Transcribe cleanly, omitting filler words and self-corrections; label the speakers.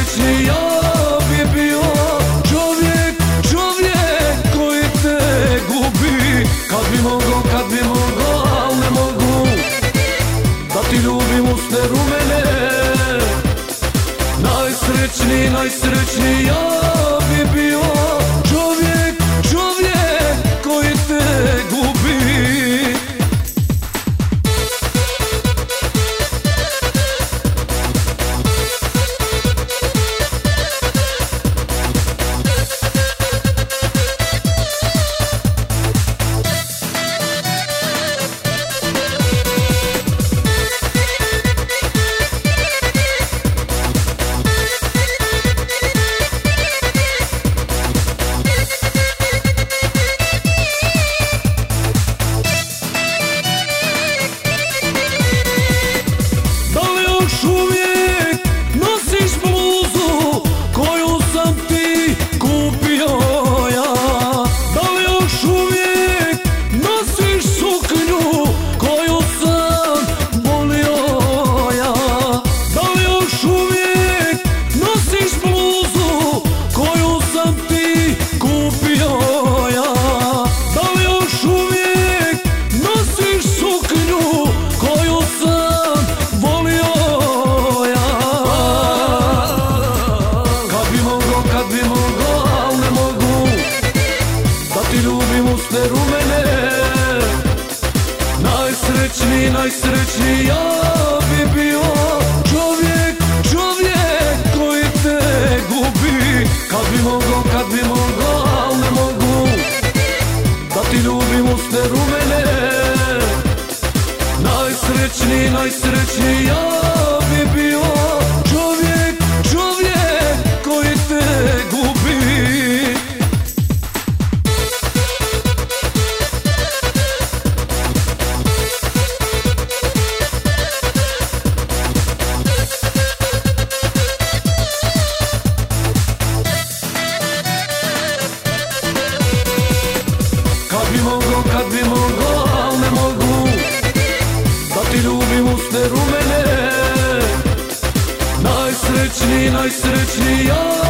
Speaker 1: najsrećniji ja bi bio čovjek koji te gubi. Kad bi mogo, al ne mogu da ti ljubim usne rumene. Najsrećniji ja bi bio čovjek koji te gubi. Najsrećniji ja bi bio čovjek koji te gubi. Kad bi mogo, al ne mogu da ti ljubim usne rumene. Najsrećniji ja bi bio čovjek koji te gubi. Kad bi mogo, al ne mogu da ti ljubim usne rumene. Najsrećniji ja